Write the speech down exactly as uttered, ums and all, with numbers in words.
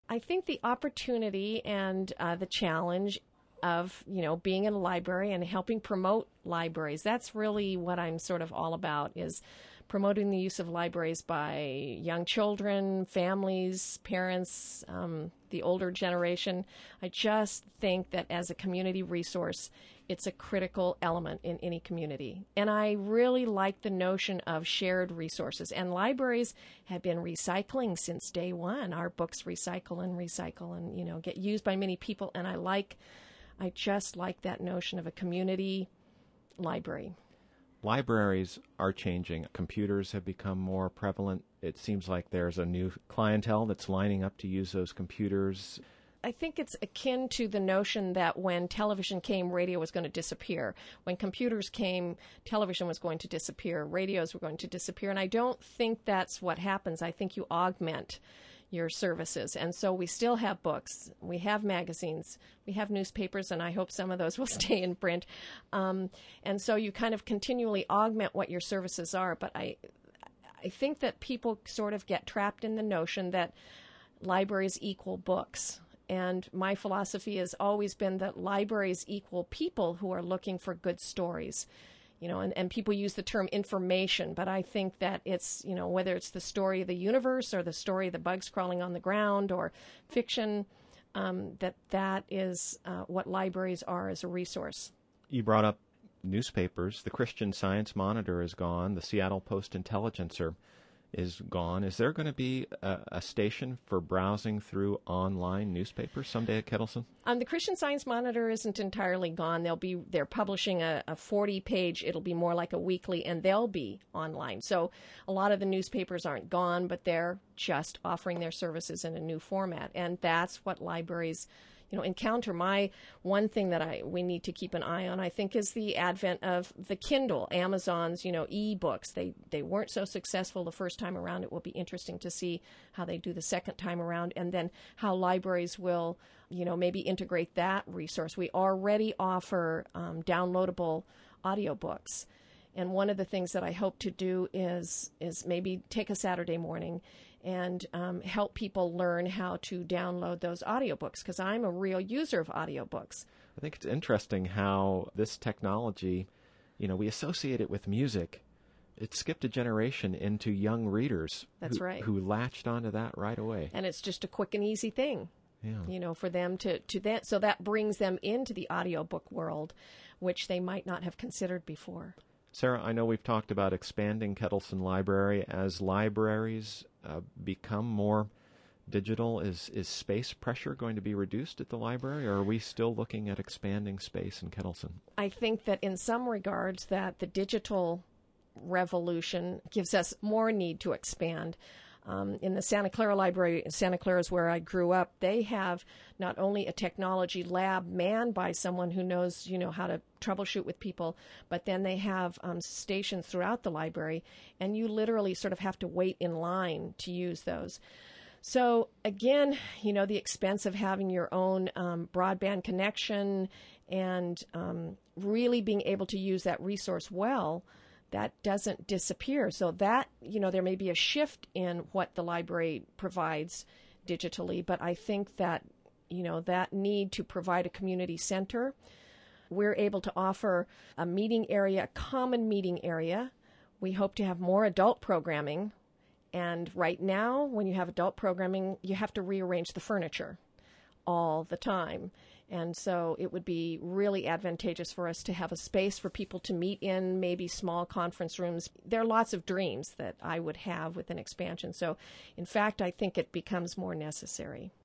I think the opportunity and uh, the challenge of, you know, being in a library and helping promote libraries. That's really what I'm sort of all about, is promoting the use of libraries by young children, families, parents, um, the older generation. I just think that as a community resource, it's a critical element in any community. And I really like the notion of shared resources. And libraries have been recycling since day one. Our books recycle and recycle and, you know, get used by many people. And I like I just like that notion of a community library. Libraries are changing. Computers have become more prevalent. It seems like there's a new clientele that's lining up to use those computers. I think it's akin to the notion that when television came, radio was going to disappear. When computers came, television was going to disappear. Radios were going to disappear. And I don't think that's what happens. I think you augment your services. And so we still have books, we have magazines, we have newspapers, and I hope some of those will stay in print. Um, and so you kind of continually augment what your services are. But I, I think that people sort of get trapped in the notion that libraries equal books. And my philosophy has always been that libraries equal people who are looking for good stories. You know, and, and people use the term information, but I think that it's, you know, whether it's the story of the universe or the story of the bugs crawling on the ground or fiction, um, that that is uh, what libraries are as a resource. You brought up newspapers. The Christian Science Monitor is gone. The Seattle Post-Intelligencer is gone. Is there going to be a, a station for browsing through online newspapers someday at Kettleson? Um, the Christian Science Monitor isn't entirely gone. They'll be they're publishing a, a forty page. It'll be more like a weekly, and they'll be online. So a lot of the newspapers aren't gone, but they're just offering their services in a new format, and that's what libraries, you know, encounter. My one thing that I we need to keep an eye on, I think, is the advent of the Kindle, Amazon's, you know, e-books. They they weren't so successful the first time around. It will be interesting to see how they do the second time around, and then how libraries will, you know, maybe integrate that resource. We already offer um, downloadable audiobooks. And one of the things that I hope to do is is maybe take a Saturday morning and um, help people learn how to download those audiobooks, because I'm a real user of audiobooks. I think it's interesting how this technology, you know, we associate it with music. It skipped a generation into young readers. That's who, right. Who latched onto that right away. And it's just a quick and easy thing. Yeah. You know, for them to, to that, so that brings them into the audiobook world, which they might not have considered before. Sarah, I know we've talked about expanding Kettleson Library. As libraries uh, become more digital, is, is space pressure going to be reduced at the library, or are we still looking at expanding space in Kettleson? I think that in some regards that the digital revolution gives us more need to expand. Um, in the Santa Clara Library, Santa Clara is where I grew up, they have not only a technology lab manned by someone who knows, you know, how to troubleshoot with people, but then they have um, stations throughout the library, and you literally sort of have to wait in line to use those. So again, you know, the expense of having your own um, broadband connection and um, really being able to use that resource well, that doesn't disappear. So that, you know, there may be a shift in what the library provides digitally, but I think that, you know, that need to provide a community center, we're able to offer a meeting area, a common meeting area. We hope to have more adult programming. And right now, when you have adult programming, you have to rearrange the furniture all the time. And so it would be really advantageous for us to have a space for people to meet in, maybe small conference rooms. There are lots of dreams that I would have with an expansion. So, in fact, I think it becomes more necessary.